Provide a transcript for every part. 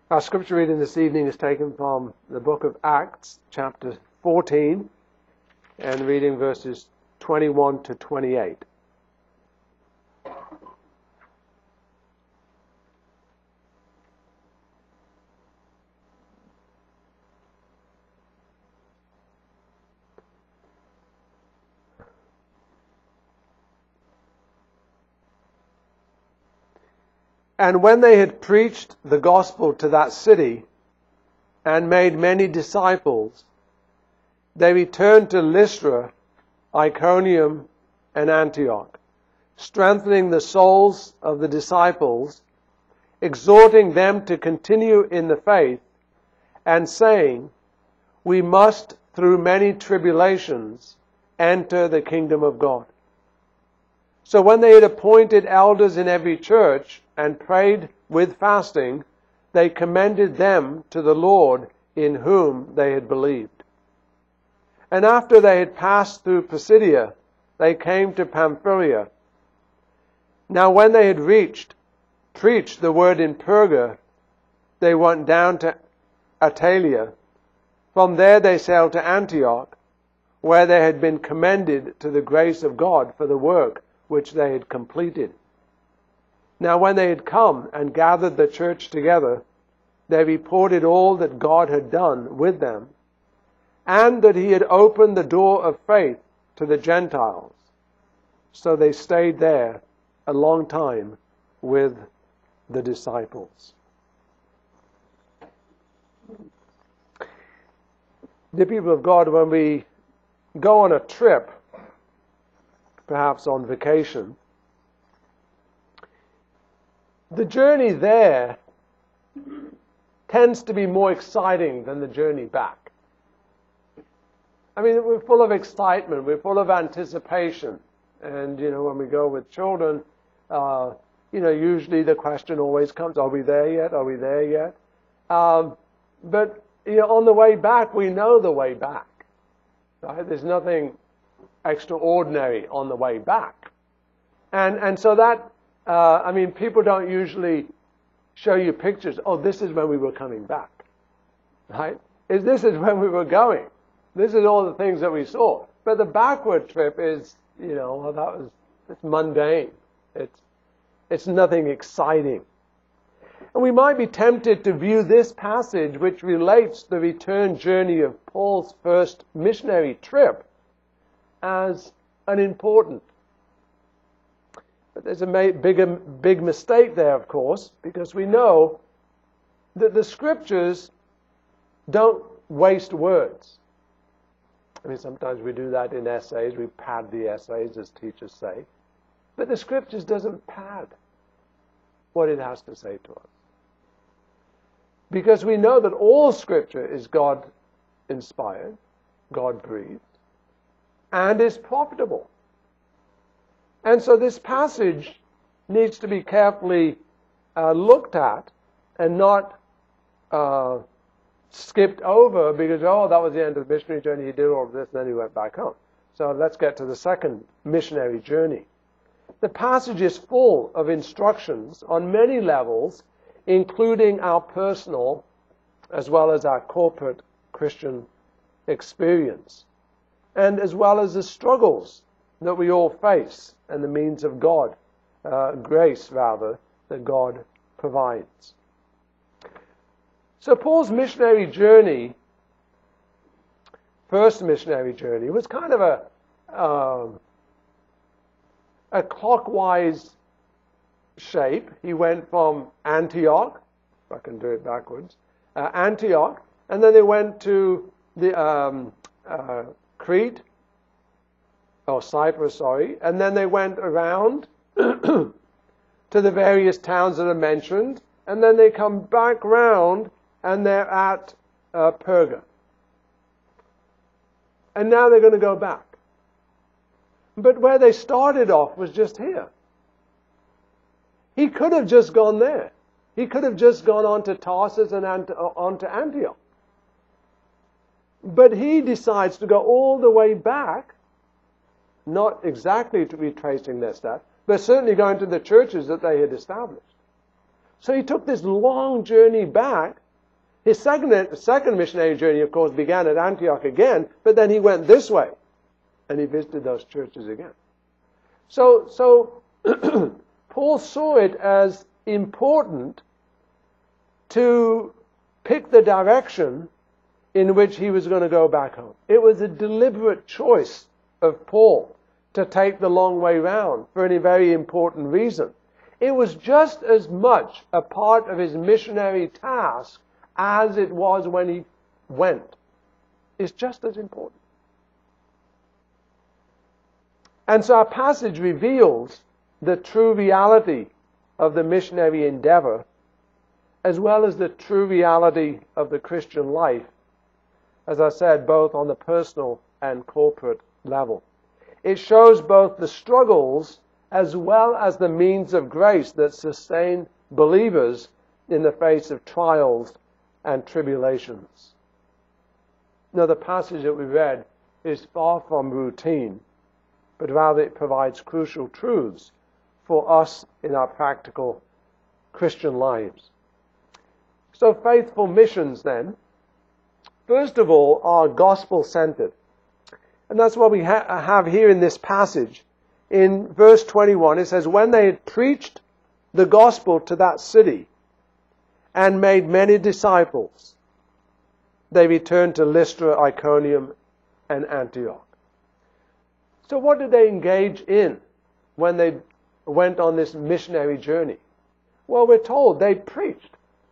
Our scripture reading this evening is taken from the book of Acts, chapter 14, and reading verses 21 to 28. And when they had preached the gospel to that city and made many disciples, they returned to Lystra, Iconium, and Antioch, strengthening the souls of the disciples, exhorting them to continue in the faith, and saying, "We must, through many tribulations, enter the kingdom of God." So when they had appointed elders in every church and prayed with fasting, they commended them to the Lord in whom they had believed. And after they had passed through Pisidia, they came to Pamphylia. Now when they had preached the word in Perga, they went down to Attalia. From there they sailed to Antioch, where they had been commended to the grace of God for the work which they had completed. Now when they had come and gathered the church together, they reported all that God had done with them, and that He had opened the door of faith to the Gentiles. So they stayed there a long time with the disciples. Dear people of God, when we go on a trip, perhaps on vacation, the journey there tends to be more exciting than the journey back. I mean, we're full of excitement, we're full of anticipation. And, when we go with children, usually the question always comes, are we there yet? Are we there yet? But, on the way back, we know the way back. Right? There's nothing extraordinary on the way back. And so that, people don't usually show you pictures, this is when we were coming back. Right? This is when we were going. This is all the things that we saw. But the backward trip is, it's mundane. It's nothing exciting. And we might be tempted to view this passage, which relates the return journey of Paul's first missionary trip, as unimportant. But there's a big mistake there, of course, because we know that the Scriptures don't waste words. Sometimes we do that in essays. We pad the essays, as teachers say. But the Scriptures doesn't pad what it has to say to us. Because we know that all Scripture is God-inspired, God-breathed, and is profitable. And so this passage needs to be carefully looked at and not skipped over because, that was the end of the missionary journey, he did all of this, and then he went back home. So let's get to the second missionary journey. The passage is full of instructions on many levels, including our personal as well as our corporate Christian experience, and as well as the struggles that we all face and the means of grace that God provides. So Paul's missionary journey, first missionary journey, was kind of a clockwise shape. He went from Antioch, if I can do it backwards, Antioch, and then they went to the Cyprus, and then they went around to the various towns that are mentioned, and then they come back round and they're at Perga. And now they're going to go back. But where they started off was just here. He could have just gone there. He could have just gone on to Tarsus and on to Antioch. But he decides to go all the way back, not exactly to retracing their steps, but certainly going to the churches that they had established. So he took this long journey back. His second missionary journey, of course, began at Antioch again, but then he went this way, and he visited those churches again. So Paul saw it as important to pick the direction in which he was going to go back home. It was a deliberate choice of Paul to take the long way round for a very important reason. It was just as much a part of his missionary task as it was when he went. It's just as important. And so our passage reveals the true reality of the missionary endeavor, as well as the true reality of the Christian life, as I said, both on the personal and corporate level. It shows both the struggles as well as the means of grace that sustain believers in the face of trials and tribulations. Now, the passage that we read is far from routine, but rather it provides crucial truths for us in our practical Christian lives. So faithful missions then, first of all, are gospel-centered. And that's what we have here in this passage. In verse 21, it says, when they had preached the gospel to that city and made many disciples, they returned to Lystra, Iconium, and Antioch. So what did they engage in when they went on this missionary journey? Well, we're told they preached.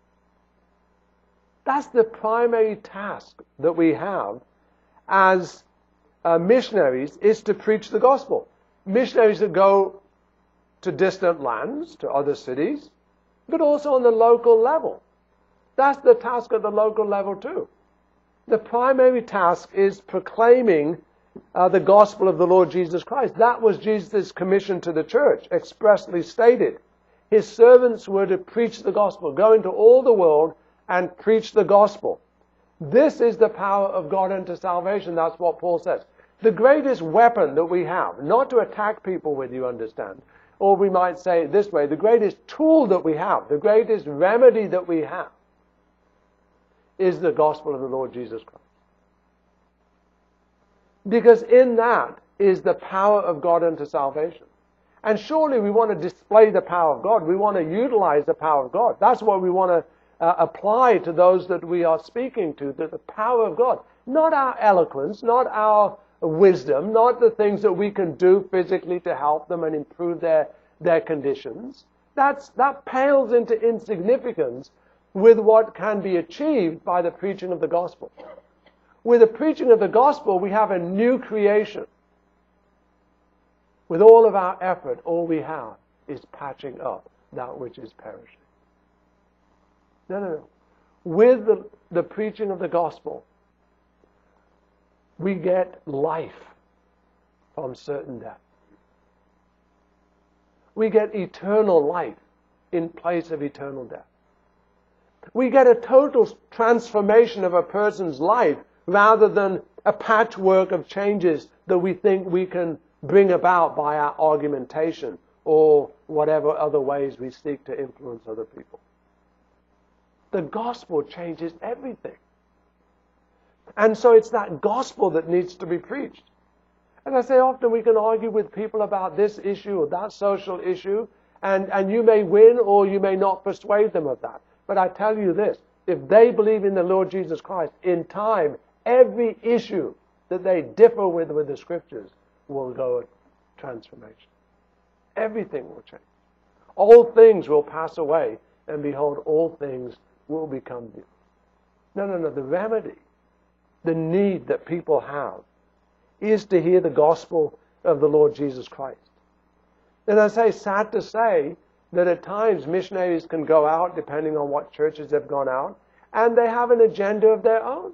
That's the primary task that we have as missionaries, is to preach the gospel. Missionaries that go to distant lands, to other cities, but also on the local level. That's the task at the local level too. The primary task is proclaiming the gospel of the Lord Jesus Christ. That was Jesus' commission to the church, expressly stated. His servants were to preach the gospel, go into all the world and preach the gospel. This is the power of God unto salvation. That's what Paul says. The greatest weapon that we have, not to attack people with, you understand, or we might say it this way, the greatest tool that we have, the greatest remedy that we have, is the gospel of the Lord Jesus Christ. Because in that is the power of God unto salvation. And surely we want to display the power of God. We want to utilize the power of God. That's what we want to apply to those that we are speaking to, the power of God. Not our eloquence, not our wisdom, not the things that we can do physically to help them and improve their conditions. That pales into insignificance with what can be achieved by the preaching of the gospel. With the preaching of the gospel, we have a new creation. With all of our effort, all we have is patching up that which is perishing. No. With the preaching of the gospel, we get life from certain death. We get eternal life in place of eternal death. We get a total transformation of a person's life rather than a patchwork of changes that we think we can bring about by our argumentation or whatever other ways we seek to influence other people. The gospel changes everything. And so it's that gospel that needs to be preached. As I say, often we can argue with people about this issue or that social issue, and you may win or you may not persuade them of that. But I tell you this, if they believe in the Lord Jesus Christ, in time, every issue that they differ with the Scriptures will go a transformation. Everything will change. All things will pass away, and behold, all things will become new. No. The remedy, the need that people have, is to hear the gospel of the Lord Jesus Christ. And I say, sad to say, that at times missionaries can go out, depending on what churches have gone out, and they have an agenda of their own.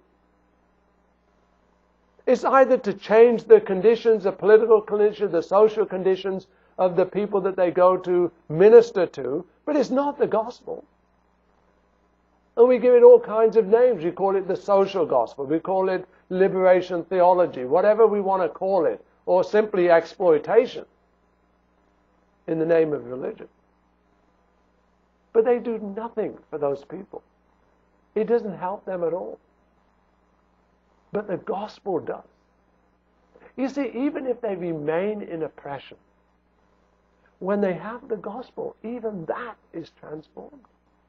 It's either to change the conditions, the political conditions, the social conditions of the people that they go to minister to, but it's not the gospel. And we give it all kinds of names. We call it the social gospel. We call it liberation theology, whatever we want to call it, or simply exploitation in the name of religion. But they do nothing for those people. It doesn't help them at all. But the gospel does. You see, even if they remain in oppression, when they have the gospel, even that is transformed.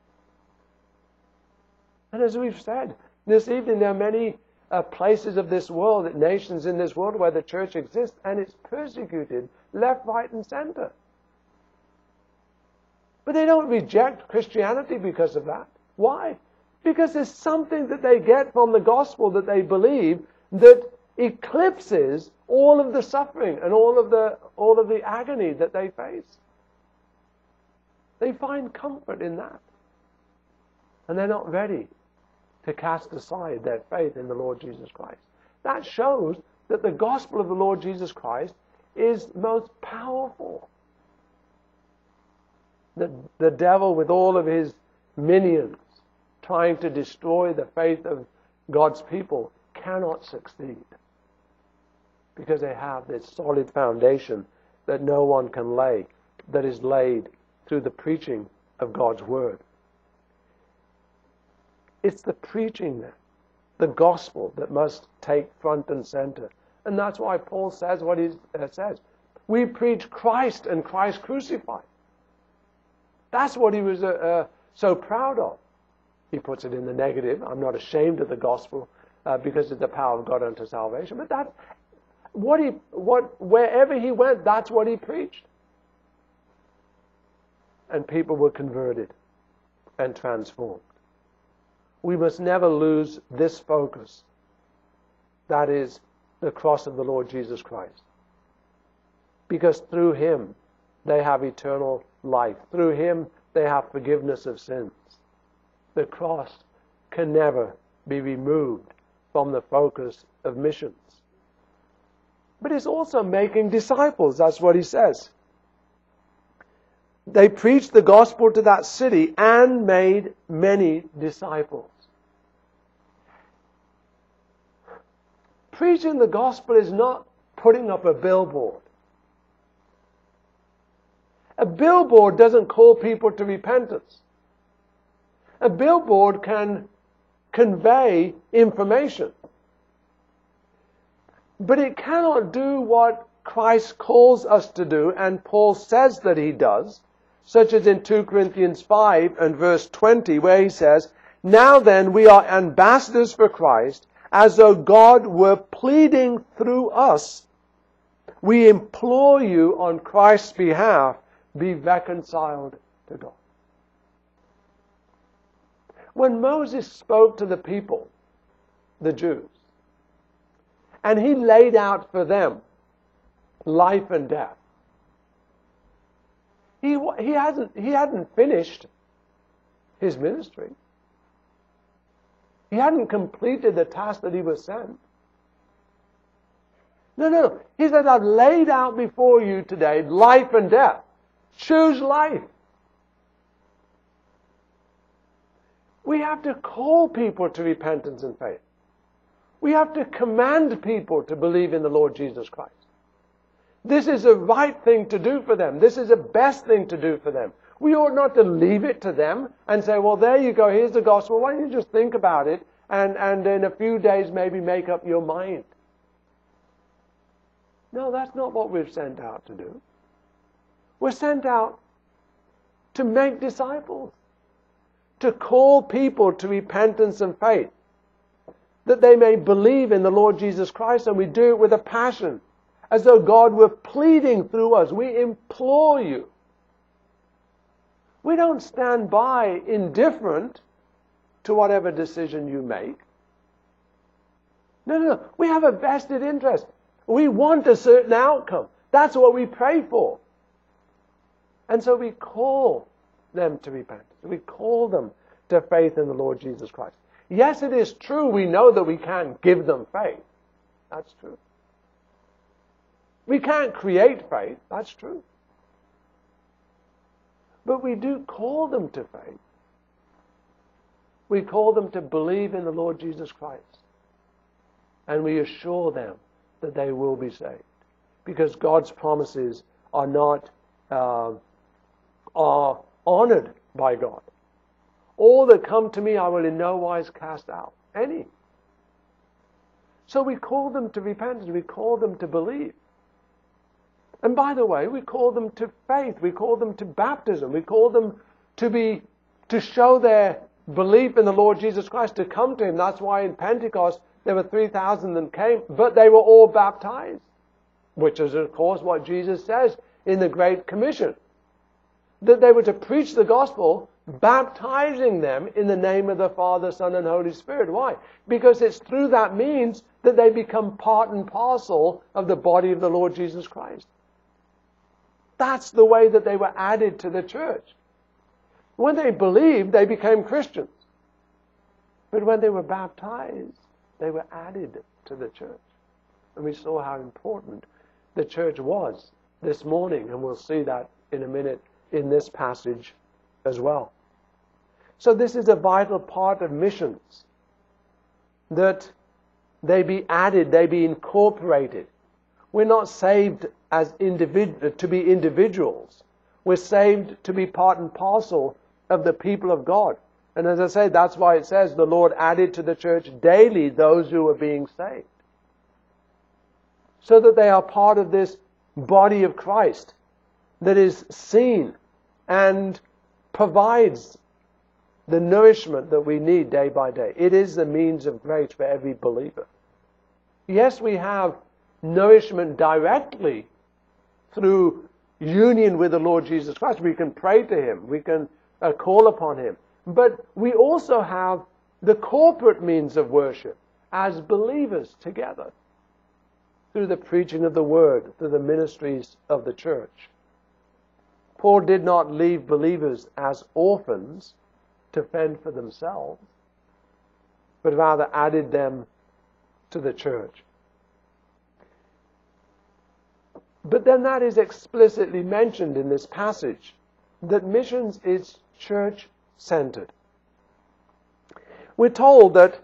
And as we've said this evening, there are many places of this world, nations in this world where the church exists, and it's persecuted left, right, and center. But they don't reject Christianity because of that. Why? Because there's something that they get from the gospel that they believe that eclipses all of the suffering and all of the agony that they face. They find comfort in that. And they're not ready to cast aside their faith in the Lord Jesus Christ. That shows that the gospel of the Lord Jesus Christ is most powerful. The devil, with all of his minions trying to destroy the faith of God's people, cannot succeed because they have this solid foundation that no one can lay, that is laid through the preaching of God's word. It's the preaching then, the gospel, that must take front and center. And that's why Paul says what he says. We preach Christ and Christ crucified. That's what he was so proud of. He puts it in the negative. I'm not ashamed of the gospel because it's the power of God unto salvation. But that's wherever he went, that's what he preached. And people were converted and transformed. We must never lose this focus. That is the cross of the Lord Jesus Christ. Because through him, they have eternal life. Through him, they have forgiveness of sins. The cross can never be removed from the focus of missions. But it's also making disciples. That's what he says. They preached the gospel to that city and made many disciples. Preaching the gospel is not putting up a billboard. A billboard doesn't call people to repentance. A billboard can convey information. But it cannot do what Christ calls us to do, and Paul says that he does, such as in 2 Corinthians 5 and verse 20, where he says, "Now then we are ambassadors for Christ, as though God were pleading through us. We implore you on Christ's behalf, be reconciled to God." When Moses spoke to the people, the Jews, and he laid out for them life and death, he hadn't finished his ministry. He hadn't completed the task that he was sent. No. He said, "I've laid out before you today life and death. Choose life." We have to call people to repentance and faith. We have to command people to believe in the Lord Jesus Christ. This is the right thing to do for them. This is the best thing to do for them. We ought not to leave it to them and say, "Well, there you go, here's the gospel. Why don't you just think about it and in a few days maybe make up your mind." No, that's not what we're sent out to do. We're sent out to make disciples, to call people to repentance and faith, that they may believe in the Lord Jesus Christ, and we do it with a passion, as though God were pleading through us. We implore you. We don't stand by indifferent to whatever decision you make. No. We have a vested interest. We want a certain outcome. That's what we pray for. And so we call them to repentance. We call them to faith in the Lord Jesus Christ. Yes, it is true. We know that we can't give them faith. That's true. We can't create faith. That's true. But we do call them to faith. We call them to believe in the Lord Jesus Christ. And we assure them that they will be saved. Because God's promises are not are honored by God. All that come to me I will in no wise cast out. Any. So we call them to repentance. We call them to believe. And by the way, we call them to faith. We call them to baptism. We call them to show their belief in the Lord Jesus Christ, to come to Him. That's why in Pentecost there were 3,000 that came, but they were all baptized. Which is, of course, what Jesus says in the Great Commission. That they were to preach the gospel, baptizing them in the name of the Father, Son, and Holy Spirit. Why? Because it's through that means that they become part and parcel of the body of the Lord Jesus Christ. That's the way that they were added to the church. When they believed, they became Christians. But when they were baptized, they were added to the church. And we saw how important the church was this morning, and we'll see that in a minute in this passage as well. So this is a vital part of missions, that they be added, they be incorporated. We're not saved as to be individuals. We're saved to be part and parcel of the people of God. And as I say, that's why it says the Lord added to the church daily those who are being saved. So that they are part of this body of Christ that is seen and provides the nourishment that we need day by day. It is the means of grace for every believer. Yes, we have nourishment directly through union with the Lord Jesus Christ. We can pray to Him. We can call upon Him. But we also have the corporate means of worship as believers together through the preaching of the Word, through the ministries of the church. Paul did not leave believers as orphans to fend for themselves, but rather added them to the church. But then that is explicitly mentioned in this passage, that missions is church-centered. We're told that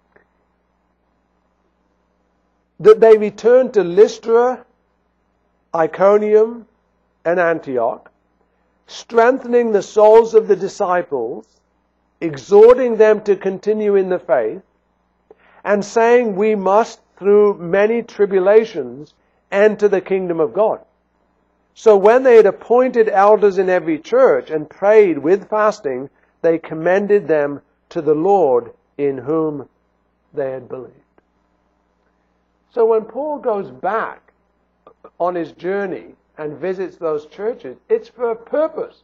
they returned to Lystra, Iconium, and Antioch, strengthening the souls of the disciples, exhorting them to continue in the faith, and saying we must, through many tribulations, enter the kingdom of God. So when they had appointed elders in every church and prayed with fasting, they commended them to the Lord in whom they had believed. So when Paul goes back on his journey and visits those churches, it's for a purpose.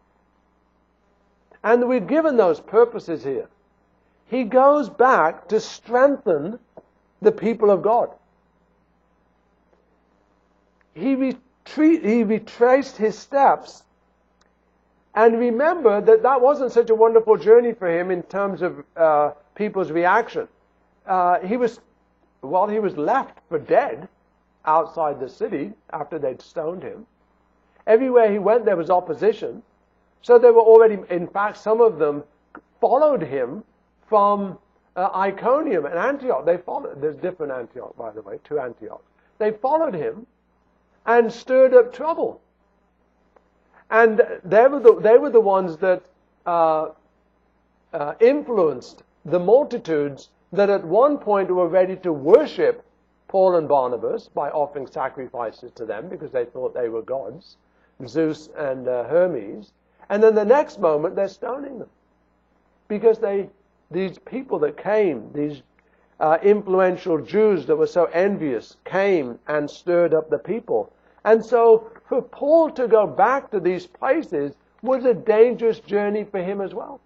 And we've given those purposes here. He goes back to strengthen the people of God. He retraced his steps, and remember that wasn't such a wonderful journey for him in terms of people's reaction. He was left for dead outside the city after they'd stoned him. Everywhere he went, there was opposition. So they were already, in fact, some of them followed him from Iconium and Antioch. There's different Antioch, by the way, 2 Antiochs. They followed him and stirred up trouble. And they were the ones that influenced the multitudes that at one point were ready to worship Paul and Barnabas by offering sacrifices to them because they thought they were gods, Zeus and Hermes. And then the next moment they're stoning them because these people that came, these influential Jews that were so envious, came and stirred up the people. And so for Paul to go back to these places was a dangerous journey for him as well.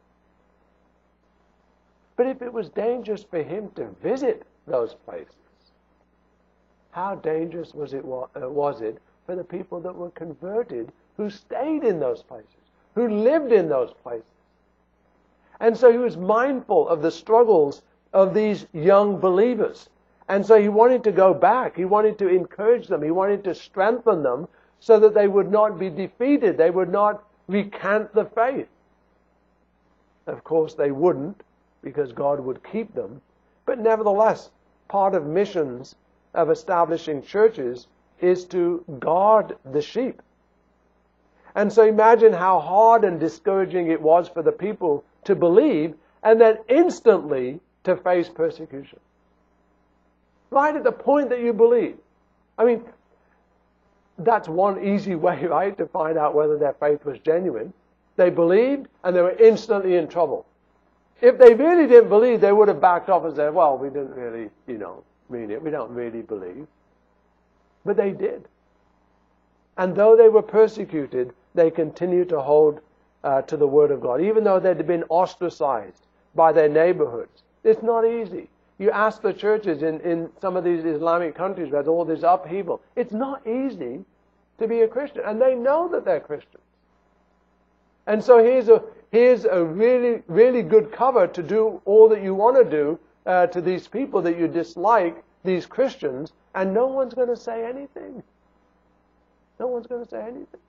But if it was dangerous for him to visit those places, how dangerous was it for the people that were converted, who stayed in those places, who lived in those places? And so he was mindful of the struggles of these young believers. And so he wanted to go back. He wanted to encourage them. He wanted to strengthen them so that they would not be defeated. They would not recant the faith. Of course, they wouldn't, because God would keep them. But nevertheless, part of missions of establishing churches is to guard the sheep. And so imagine how hard and discouraging it was for the people to believe and then instantly to face persecution. Right at the point that you believe. I mean, that's one easy way, right, to find out whether their faith was genuine. They believed and they were instantly in trouble. If they really didn't believe, they would have backed off and said, well, we didn't really, mean it. We don't really believe. But they did. And though they were persecuted, they continued to hold to the Word of God, even though they'd been ostracized by their neighborhoods. It's not easy. You ask the churches in some of these Islamic countries where there's all this upheaval. It's not easy to be a Christian. And they know that they're Christians. And so here's a really, really good cover to do all that you want to do to these people that you dislike, these Christians, and no one's going to say anything. No one's going to say anything.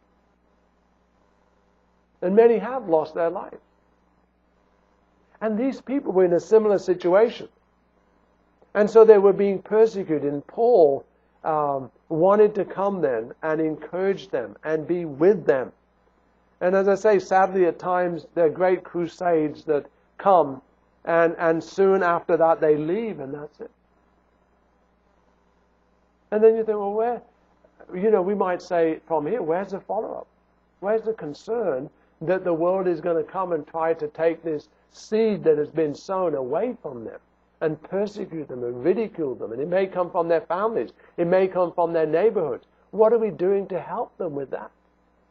And many have lost their life. And these people were in a similar situation. And so they were being persecuted. And Paul wanted to come then and encourage them and be with them. And as I say, sadly at times there are great crusades that come and soon after that they leave and that's it. And then you think, well, where, we might say from here, where's the follow-up? Where's the concern that the world is going to come and try to take this seed that has been sown away from them and persecute them and ridicule them? And it may come from their families. It may come from their neighborhoods. What are we doing to help them with that?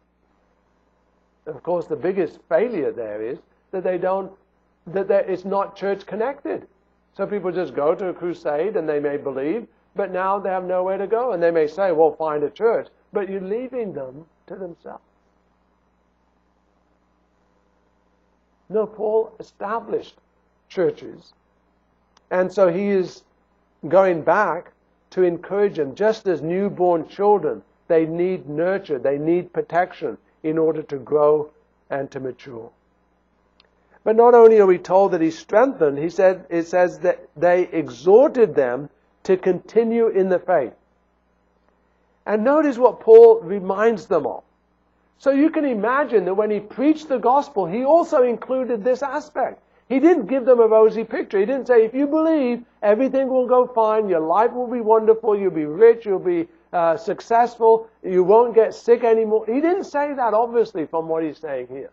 Of course, the biggest failure there is that it's not church connected. So people just go to a crusade and they may believe, but now they have nowhere to go. And they may say, well, find a church. But you're leaving them to themselves. No, Paul established churches. And so he is going back to encourage them. Just as newborn children, they need nurture, they need protection in order to grow and to mature. But not only are we told that he strengthened, it says that they exhorted them to continue in the faith. And notice what Paul reminds them of. So you can imagine that when he preached the gospel, he also included this aspect. He didn't give them a rosy picture. He didn't say, if you believe, everything will go fine, your life will be wonderful, you'll be rich, you'll be successful, you won't get sick anymore. He didn't say that, obviously, from what he's saying here.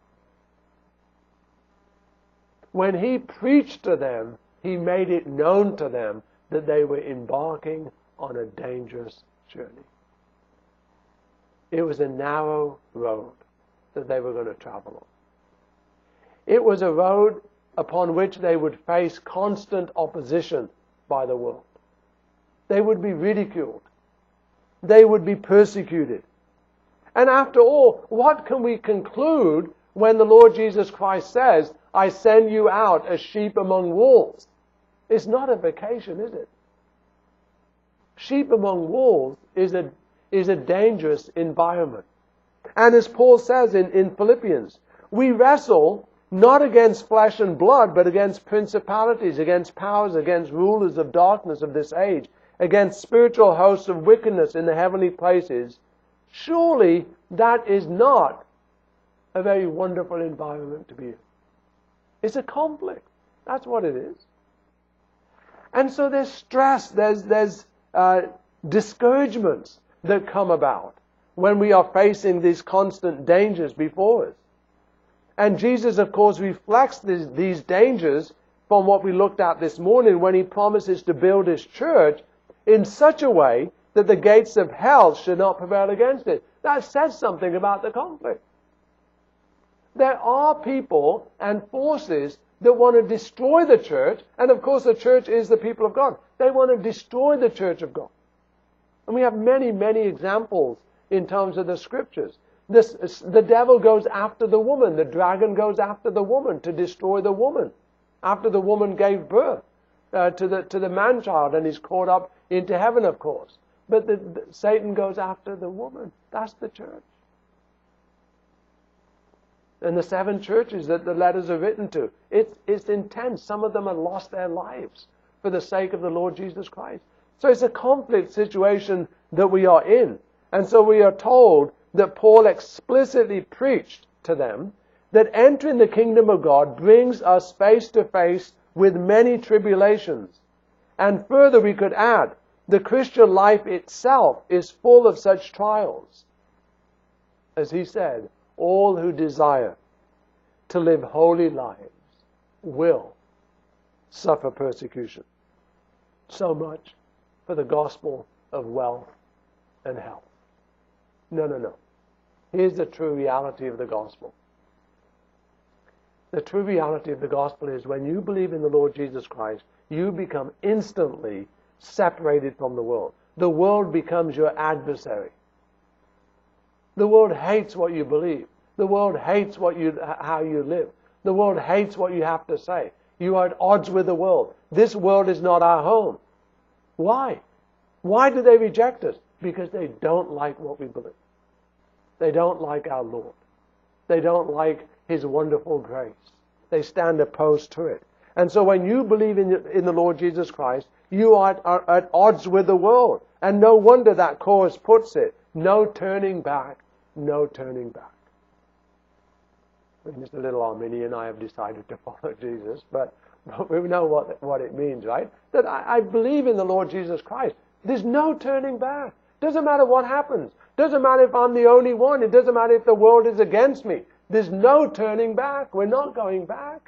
When he preached to them, he made it known to them that they were embarking on a dangerous journey. It was a narrow road that they were going to travel on. It was a road upon which they would face constant opposition by the world. They would be ridiculed. They would be persecuted. And after all, what can we conclude when the Lord Jesus Christ says, I send you out as sheep among wolves? It's not a vacation, is it? Sheep among wolves is a dangerous environment. And as Paul says in Philippians, we wrestle not against flesh and blood, but against principalities, against powers, against rulers of darkness of this age, against spiritual hosts of wickedness in the heavenly places. Surely that is not a very wonderful environment to be in. It's a conflict. That's what it is. And so there's stress, there's discouragements that come about when we are facing these constant dangers before us. And Jesus, of course, reflects these dangers from what we looked at this morning when he promises to build his church in such a way that the gates of hell should not prevail against it. That says something about the conflict. There are people and forces that want to destroy the church, and of course the church is the people of God. They want to destroy the church of God. And we have many, many examples in terms of the scriptures. The devil goes after the woman. The dragon goes after the woman to destroy the woman. After the woman gave birth to the man-child and is caught up into heaven, of course. But Satan goes after the woman. That's the church. And the 7 churches that the letters are written to, it's intense. Some of them have lost their lives for the sake of the Lord Jesus Christ. So it's a conflict situation that we are in. And so we are told that Paul explicitly preached to them that entering the kingdom of God brings us face to face with many tribulations. And further we could add, the Christian life itself is full of such trials. As he said, all who desire to live holy lives will suffer persecution. So much for the gospel of wealth and health. No. Here's the true reality of the gospel. The true reality of the gospel is when you believe in the Lord Jesus Christ, you become instantly separated from the world. The world becomes your adversary. The world hates what you believe. The world hates how you live. The world hates what you have to say. You are at odds with the world. This world is not our home. Why? Why do they reject us? Because they don't like what we believe. They don't like our Lord. They don't like His wonderful grace. They stand opposed to it. And so when you believe in the Lord Jesus Christ, you are at odds with the world. And no wonder that chorus puts it, no turning back, no turning back. Just a little Arminian, I have decided to follow Jesus, but we know what it means, right? That I believe in the Lord Jesus Christ. There's no turning back. Doesn't matter what happens. Doesn't matter if I'm the only one. It doesn't matter if the world is against me. There's no turning back. We're not going back.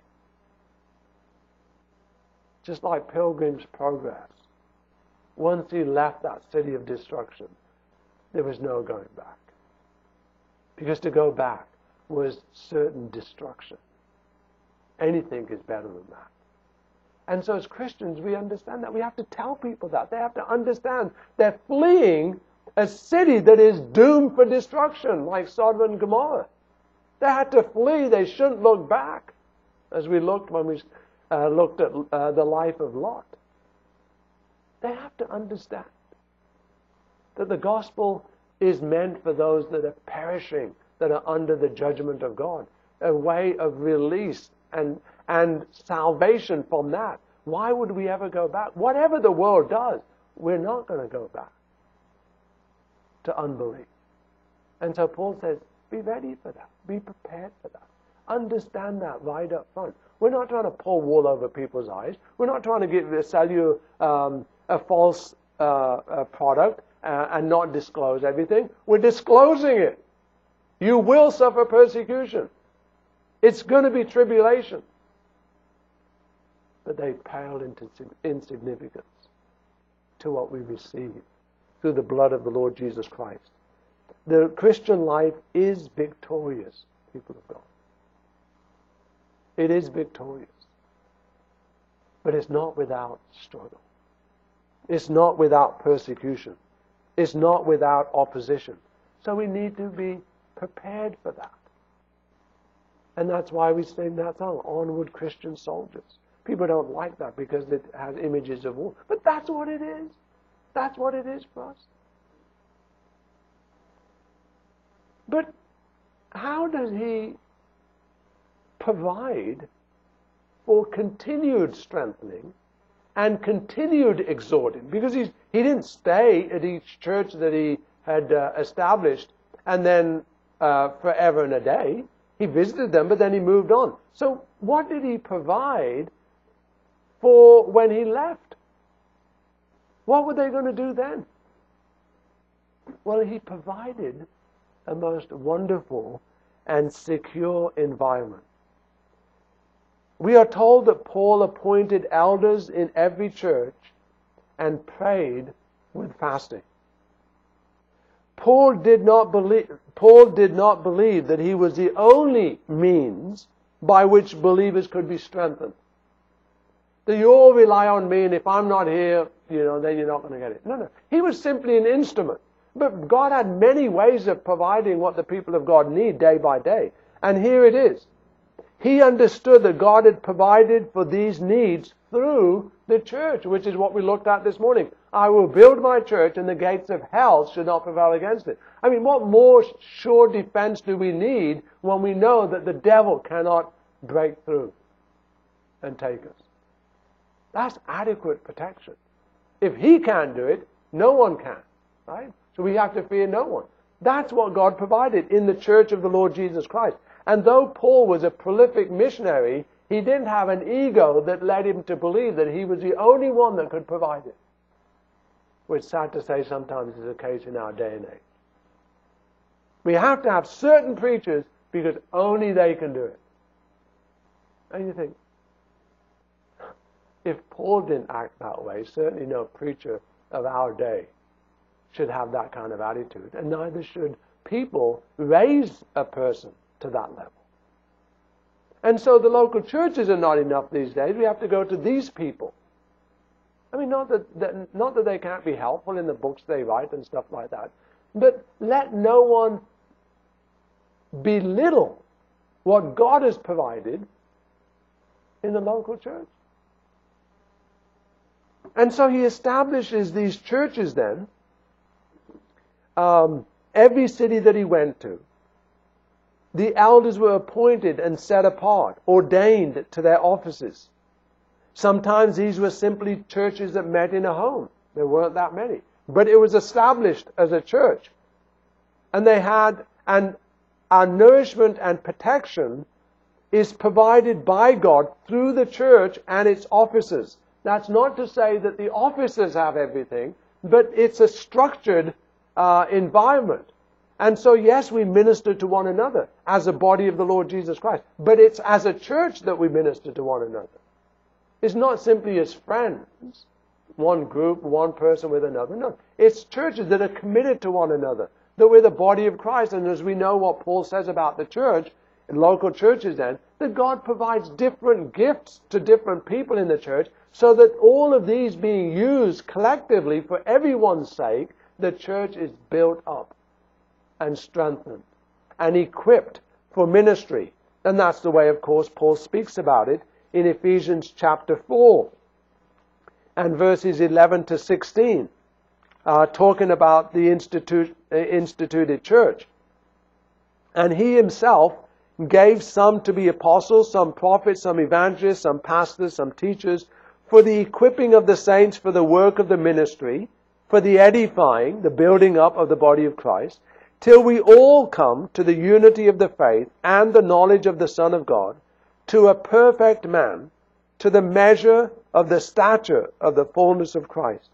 Just like Pilgrim's Progress. Once he left that city of destruction, there was no going back. Because to go back was certain destruction. Anything is better than that. And so as Christians, we understand that. We have to tell people that. They have to understand they're fleeing a city that is doomed for destruction, like Sodom and Gomorrah. They had to flee. They shouldn't look back, as we looked when we looked at the life of Lot. They have to understand that the gospel is meant for those that are perishing, that are under the judgment of God. A way of release and salvation from that. Why would we ever go back? Whatever the world does, we're not going to go back to unbelief. And so Paul says, be ready for that. Be prepared for that. Understand that right up front. We're not trying to pull wool over people's eyes. We're not trying to sell you a false product and not disclose everything. We're disclosing it. You will suffer persecution. It's going to be tribulation. But they pale into insignificance to what we receive through the blood of the Lord Jesus Christ. The Christian life is victorious, people of God. It is victorious. But it's not without struggle. It's not without persecution. It's not without opposition. So we need to be prepared for that. And that's why we sing that song, Onward Christian Soldiers. People don't like that because it has images of war. But that's what it is. That's what it is for us. But how does he provide for continued strengthening and continued exhorting? Because he didn't stay at each church that he had established and then forever and a day. He visited them, but then he moved on. So what did he provide for when he left? What were they going to do then? Well, he provided a most wonderful and secure environment. We are told that Paul appointed elders in every church and prayed with fasting. Paul did not believe that he was the only means by which believers could be strengthened. That you all rely on me, and if I'm not here, then you're not going to get it. No. He was simply an instrument. But God had many ways of providing what the people of God need day by day. And here it is. He understood that God had provided for these needs through the church, which is what we looked at this morning. I will build my church and the gates of hell should not prevail against it. I mean, what more sure defense do we need when we know that the devil cannot break through and take us? That's adequate protection. If he can't do it, no one can, right? So we have to fear no one. That's what God provided in the church of the Lord Jesus Christ. And though Paul was a prolific missionary, he didn't have an ego that led him to believe that he was the only one that could provide it. Which, sad to say, sometimes is the case in our day and age. We have to have certain preachers because only they can do it. And you think, if Paul didn't act that way, certainly no preacher of our day should have that kind of attitude. And neither should people raise a person to that level. And so the local churches are not enough these days. We have to go to these people. I mean, not that they can't be helpful in the books they write and stuff like that, but let no one belittle what God has provided in the local church. And so he establishes these churches then, every city that he went to. The elders were appointed and set apart, ordained to their offices. Sometimes these were simply churches that met in a home. There weren't that many. But it was established as a church. And they had, and our nourishment and protection is provided by God through the church and its offices. That's not to say that the officers have everything, but it's a structured environment. And so, yes, we minister to one another as a body of the Lord Jesus Christ. But it's as a church that we minister to one another. It's not simply as friends, one group, one person with another. No, it's churches that are committed to one another, that we're the body of Christ. And as we know what Paul says about the church, in local churches then, that God provides different gifts to different people in the church, so that all of these being used collectively for everyone's sake, the church is built up and strengthened and equipped for ministry. And that's the way, of course, Paul speaks about it in Ephesians chapter 4 and verses 11 to 16, talking about the instituted church. And he himself gave some to be apostles, some prophets, some evangelists, some pastors, some teachers, for the equipping of the saints for the work of the ministry, for the edifying, the building up of the body of Christ, till we all come to the unity of the faith and the knowledge of the Son of God, to a perfect man, to the measure of the stature of the fullness of Christ,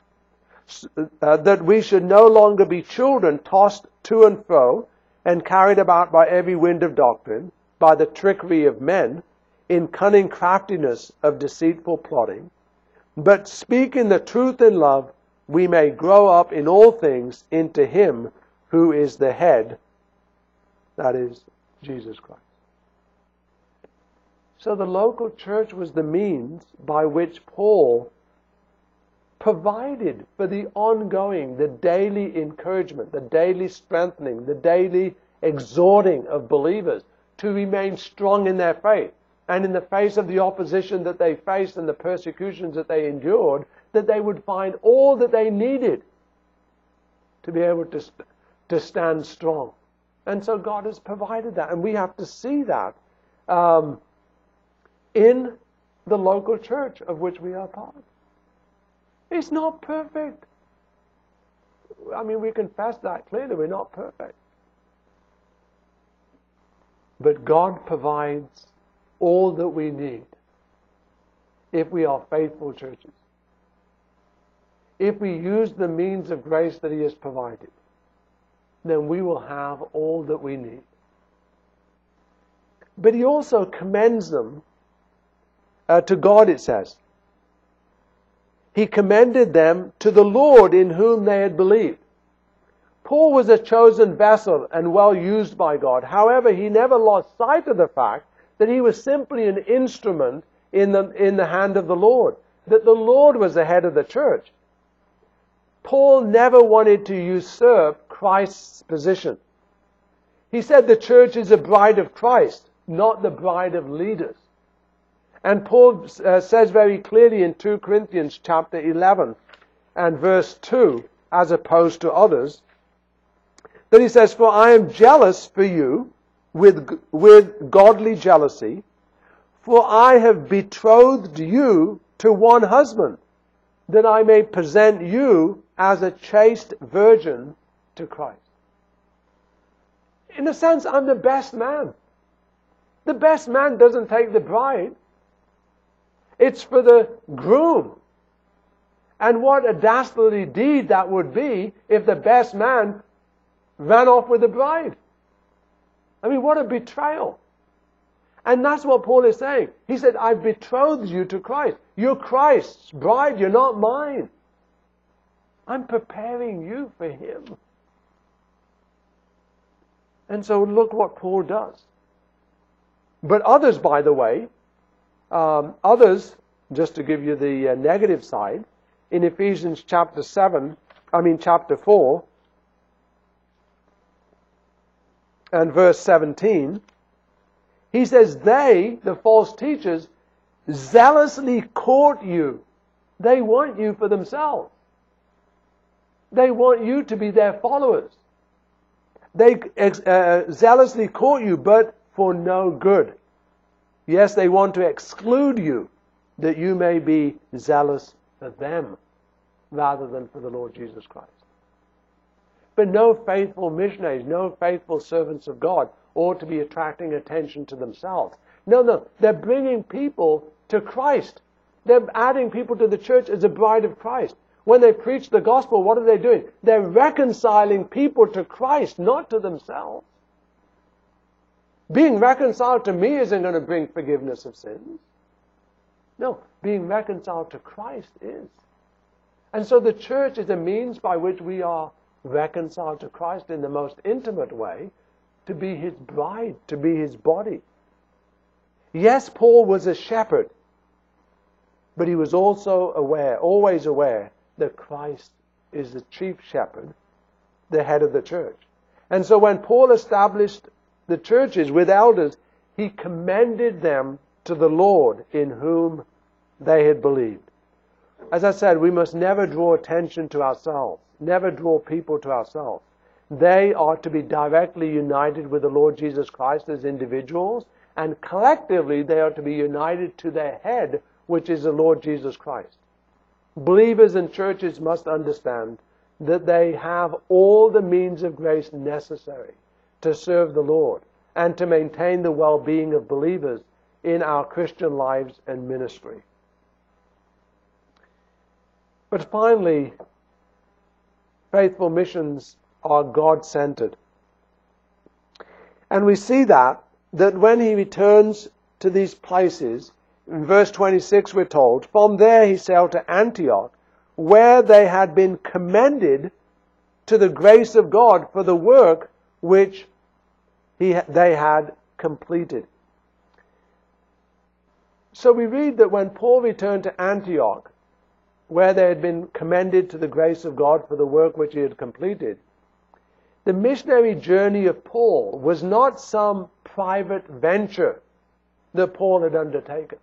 that we should no longer be children tossed to and fro and carried about by every wind of doctrine, by the trickery of men, in cunning craftiness of deceitful plotting, but speaking the truth in love, we may grow up in all things into Him who is the head, that is, Jesus Christ. So the local church was the means by which Paul provided for the ongoing, the daily encouragement, the daily strengthening, the daily exhorting of believers to remain strong in their faith. And in the face of the opposition that they faced and the persecutions that they endured, that they would find all that they needed to be able to stand strong. And so God has provided that. And we have to see that in the local church of which we are part. It's not perfect. I mean, we confess that clearly. We're not perfect. But God provides all that we need if we are faithful churches. If we use the means of grace that He has provided, then we will have all that we need. But He also commends them to God, it says. He commended them to the Lord in whom they had believed. Paul was a chosen vessel and well used by God. However, he never lost sight of the fact that he was simply an instrument in the hand of the Lord, that the Lord was the head of the church. Paul never wanted to usurp Christ's position. He said the church is a bride of Christ, not the bride of leaders. And Paul says very clearly in 2 Corinthians chapter 11 and verse 2, as opposed to others, that he says, "For I am jealous for you with godly jealousy, for I have betrothed you to one husband, that I may present you as a chaste virgin to Christ." In a sense, I'm the best man. The best man doesn't take the bride. It's for the groom. And what a dastardly deed that would be if the best man ran off with the bride. I mean, what a betrayal. And that's what Paul is saying. He said, I've betrothed you to Christ. You're Christ's bride, you're not mine. I'm preparing you for Him. And so look what Paul does. But others, by the way, just to give you the negative side, in Ephesians chapter 4, and verse 17, he says, they, the false teachers, zealously court you. They want you for themselves. They want you to be their followers. They zealously court you, but for no good. Yes, they want to exclude you, that you may be zealous for them, rather than for the Lord Jesus Christ. But no faithful missionaries, no faithful servants of God ought to be attracting attention to themselves. No, they're bringing people to Christ. They're adding people to the church as a bride of Christ. When they preach the gospel, what are they doing? They're reconciling people to Christ, not to themselves. Being reconciled to me isn't going to bring forgiveness of sins. No, being reconciled to Christ is. And so the church is a means by which we are reconciled to Christ in the most intimate way, to be His bride, to be His body. Yes, Paul was a shepherd, but he was also aware, always aware, that Christ is the chief shepherd, the head of the church. And so when Paul established the churches with elders, he commended them to the Lord in whom they had believed. As I said, we must never draw attention to ourselves, never draw people to ourselves. They are to be directly united with the Lord Jesus Christ as individuals, and collectively they are to be united to their head, which is the Lord Jesus Christ. Believers and churches must understand that they have all the means of grace necessary to serve the Lord and to maintain the well-being of believers in our Christian lives and ministry. But finally, faithful missions are God-centered. And we see that when he returns to these places, in verse 26 we're told, from there he sailed to Antioch, where they had been commended to the grace of God for the work which they had completed. So we read that when Paul returned to Antioch, where they had been commended to the grace of God for the work which he had completed, the missionary journey of Paul was not some private venture that Paul had undertaken.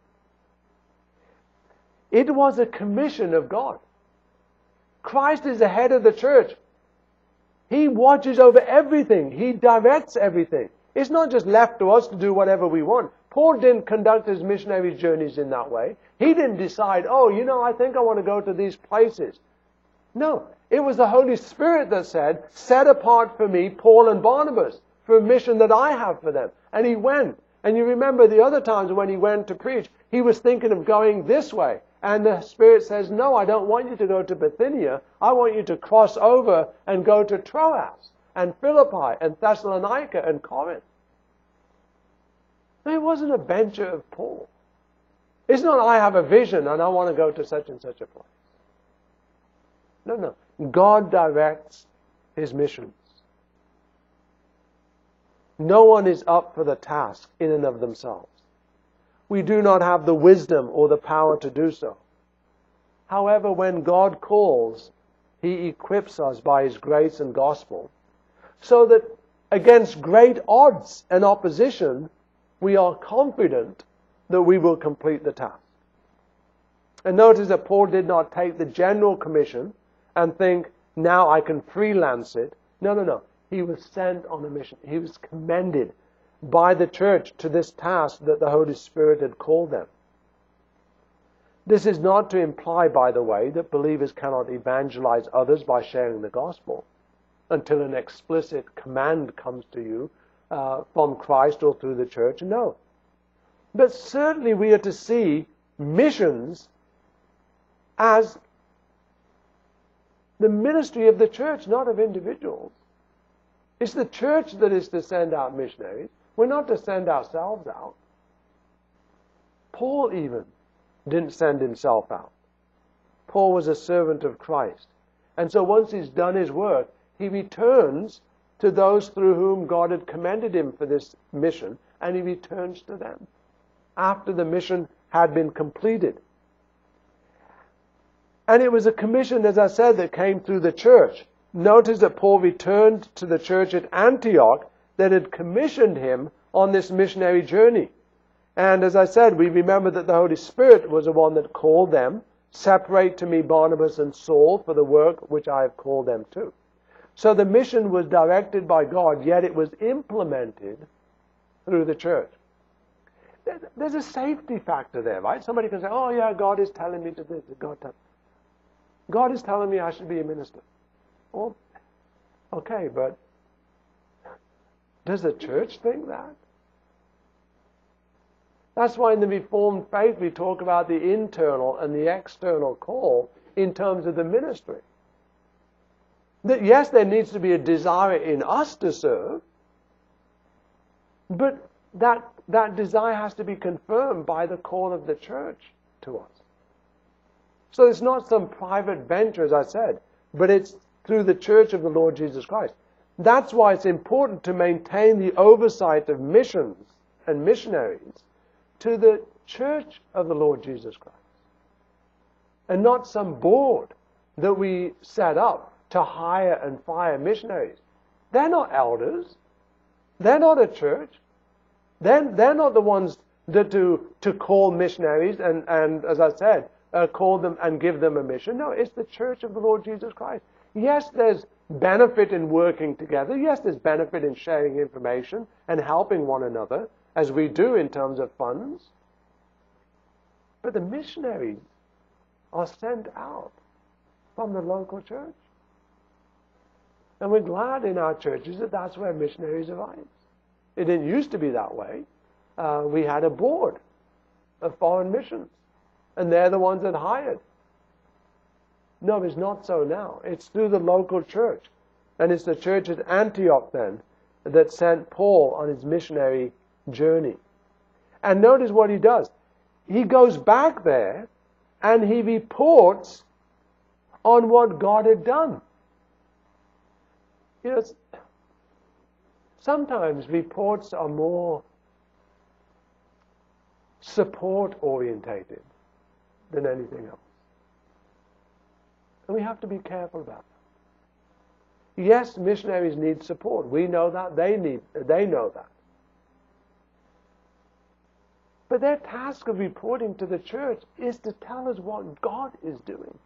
It was a commission of God. Christ is the head of the church. He watches over everything. He directs everything. It's not just left to us to do whatever we want. Paul didn't conduct his missionary journeys in that way. He didn't decide, I think I want to go to these places. No, it was the Holy Spirit that said, set apart for me Paul and Barnabas for a mission that I have for them. And he went. And you remember the other times when he went to preach, he was thinking of going this way. And the Spirit says, no, I don't want you to go to Bithynia. I want you to cross over and go to Troas and Philippi and Thessalonica and Corinth. It wasn't a venture of Paul. It's not, I have a vision and I want to go to such and such a place. No. God directs His missions. No one is up for the task in and of themselves. We do not have the wisdom or the power to do so. However, when God calls, He equips us by His grace and gospel, so that against great odds and opposition, we are confident that we will complete the task. And notice that Paul did not take the general commission and think, now I can freelance it. No. He was sent on a mission. He was commended by the church to this task that the Holy Spirit had called them. This is not to imply, by the way, that believers cannot evangelize others by sharing the gospel. until an explicit command comes to you from Christ or through the church. No. But certainly we are to see missions as the ministry of the church, not of individuals. It's the church that is to send out missionaries. We're not to send ourselves out. Paul even didn't send himself out. Paul was a servant of Christ. And so once he's done his work, he returns to those through whom God had commended him for this mission, and he returns to them after the mission had been completed. And it was a commission, as I said, that came through the church. Notice that Paul returned to the church at Antioch that had commissioned him on this missionary journey. And as I said, we remember that the Holy Spirit was the one that called them. Separate to me Barnabas and Saul for the work which I have called them to. So the mission was directed by God, yet it was implemented through the church. There's a safety factor there, right? Somebody can say, oh yeah, God is telling me to this. God is telling me I should be a minister. Well, okay, but does the church think that? That's why in the Reformed faith we talk about the internal and the external call in terms of the ministry. That yes, there needs to be a desire in us to serve, but that desire has to be confirmed by the call of the church to us. So it's not some private venture, as I said, but it's through the church of the Lord Jesus Christ. That's why it's important to maintain the oversight of missions and missionaries to the church of the Lord Jesus Christ. And not some board that we set up to hire and fire missionaries. They're not elders. They're not a church. They're not the ones that to call missionaries and as I said, call them and give them a mission. No, it's the church of the Lord Jesus Christ. Yes, there's benefit in working together. Yes, there's benefit in sharing information and helping one another, as we do in terms of funds. But the missionaries are sent out from the local church. And we're glad in our churches that that's where missionaries arrive. It didn't used to be that way. We had a board of foreign missions, and they're the ones that hired. No, it's not so now. It's through the local church. And it's the church at Antioch then that sent Paul on his missionary journey. And notice what he does. He goes back there and he reports on what God had done. You know, sometimes reports are more support orientated than anything else. And we have to be careful about that. Yes, missionaries need support. We know that. They know that. But their task of reporting to the church is to tell us what God is doing.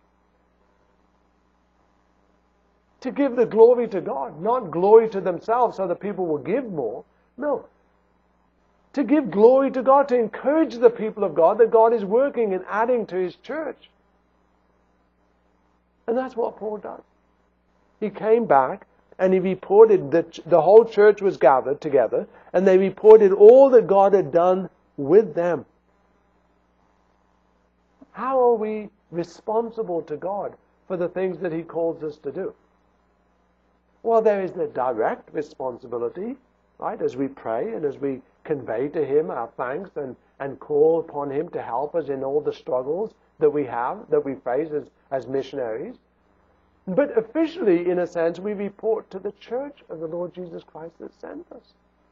To give the glory to God, not glory to themselves so that people will give more. No. To give glory to God, to encourage the people of God that God is working and adding to His church. And that's what Paul does. He came back and he reported that the whole church was gathered together and they reported all that God had done with them. How are we responsible to God for the things that He calls us to do? Well, there is the direct responsibility, right, as we pray and as we convey to Him our thanks and call upon Him to help us in all the struggles that we have, that we face as missionaries. But officially, in a sense, we report to the church of the Lord Jesus Christ that sent us.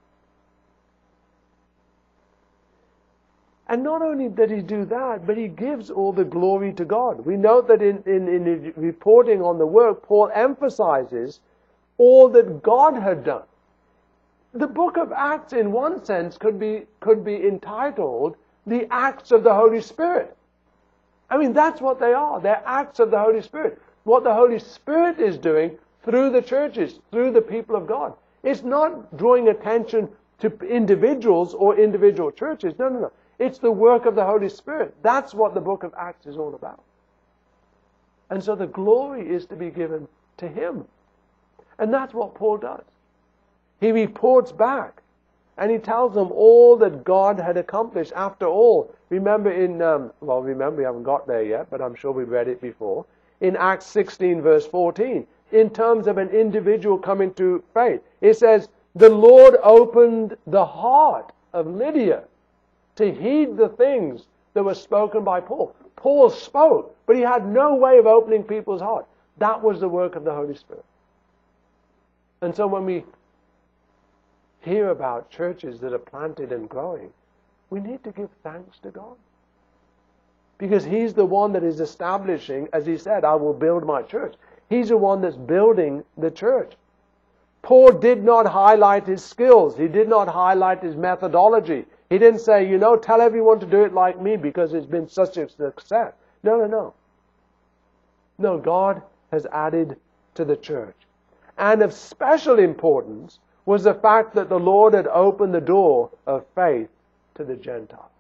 And not only did he do that, but he gives all the glory to God. We note that in reporting on the work, Paul emphasizes all that God had done. The book of Acts, in one sense, could be entitled the Acts of the Holy Spirit. I mean, that's what they are. They're acts of the Holy Spirit. What the Holy Spirit is doing through the churches, through the people of God. It's not drawing attention to individuals or individual churches. No. It's the work of the Holy Spirit. That's what the book of Acts is all about. And so the glory is to be given to Him. And that's what Paul does. He reports back. And he tells them all that God had accomplished. After all, remember we haven't got there yet, but I'm sure we've read it before. In Acts 16 verse 14, in terms of an individual coming to faith, it says, the Lord opened the heart of Lydia to heed the things that were spoken by Paul. Paul spoke, but he had no way of opening people's heart. That was the work of the Holy Spirit. And so when we hear about churches that are planted and growing, we need to give thanks to God. Because He's the one that is establishing, as He said, I will build my church. He's the one that's building the church. Paul did not highlight his skills. He did not highlight his methodology. He didn't say, tell everyone to do it like me because it's been such a success. No. No, God has added to the church. And of special importance was the fact that the Lord had opened the door of faith to the Gentiles.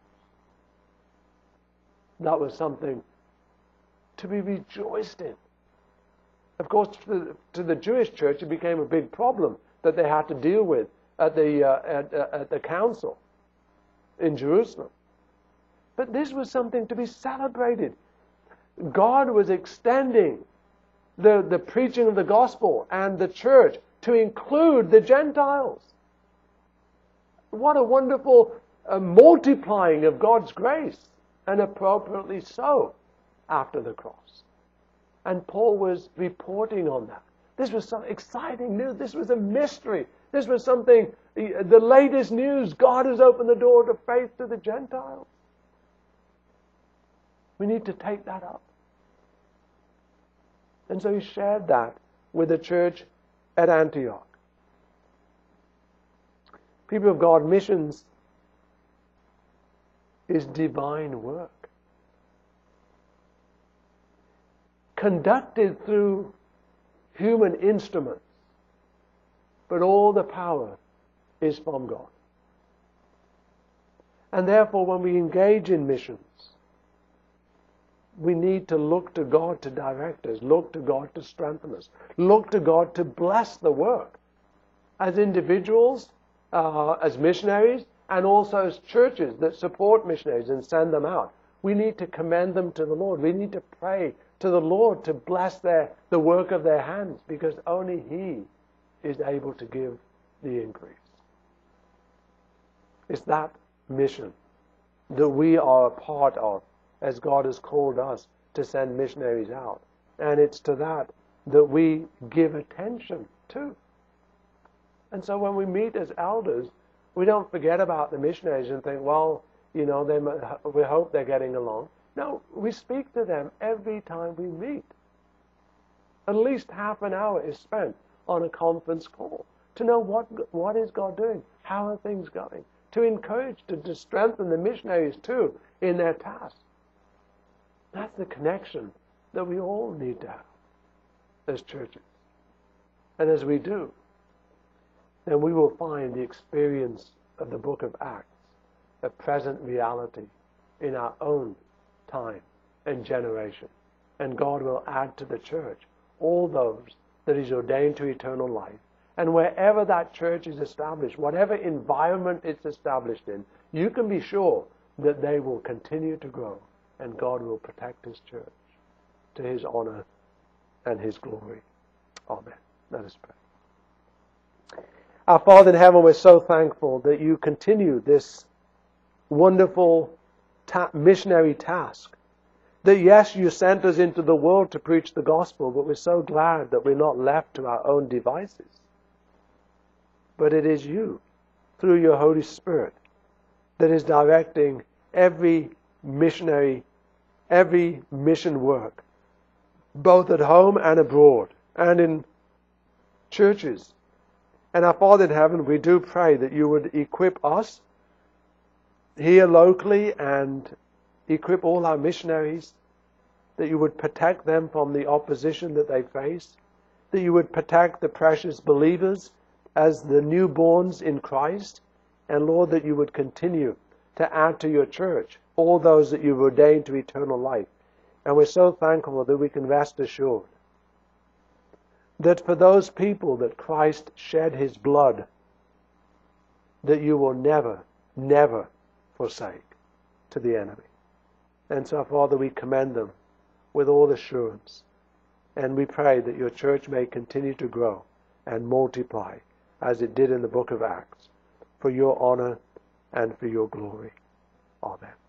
That was something to be rejoiced in. Of course, to the Jewish church, it became a big problem that they had to deal with at the council in Jerusalem. But this was something to be celebrated. God was extending the preaching of the gospel and the church to include the Gentiles. What a wonderful multiplying of God's grace, and appropriately so after the cross. And Paul was reporting on that. This was some exciting news. This was a mystery. This was something, the latest news. God has opened the door to faith to the Gentiles. We need to take that up. And so he shared that with the church at Antioch. People of God, missions is divine work. Conducted through human instruments, but all the power is from God. And therefore, when we engage in missions, we need to look to God to direct us, look to God to strengthen us, look to God to bless the work. As individuals, as missionaries, and also as churches that support missionaries and send them out, we need to commend them to the Lord. We need to pray to the Lord to bless the work of their hands, because only He is able to give the increase. It's that mission that we are a part of, as God has called us to send missionaries out. And it's to that we give attention to. And so when we meet as elders, we don't forget about the missionaries and think, we hope they're getting along. No, we speak to them every time we meet. At least half an hour is spent on a conference call to know what is God doing, how are things going, to encourage, to strengthen the missionaries too in their task. That's the connection that we all need to have as churches. And as we do, then we will find the experience of the book of Acts a present reality in our own time and generation. And God will add to the church all those that He's ordained to eternal life. And wherever that church is established, whatever environment it's established in, you can be sure that they will continue to grow, and God will protect His church to His honor and His glory. Amen. Let us pray. Our Father in heaven, we're so thankful that You continue this wonderful missionary task. That yes, You sent us into the world to preach the gospel, but we're so glad that we're not left to our own devices. But it is You, through Your Holy Spirit, that is directing every missionary, every mission work, both at home and abroad, and in churches. And our Father in heaven, we do pray that You would equip us here locally and equip all our missionaries, that You would protect them from the opposition that they face, that You would protect the precious believers as the newborns in Christ, and Lord, that You would continue to add to Your church all those that You've ordained to eternal life. And we're so thankful that we can rest assured that for those people that Christ shed his blood, that you will never, never forsake to the enemy. And so, Father, we commend them with all assurance. And we pray that your church may continue to grow and multiply as it did in the book of Acts, for your honor and for your glory. Amen.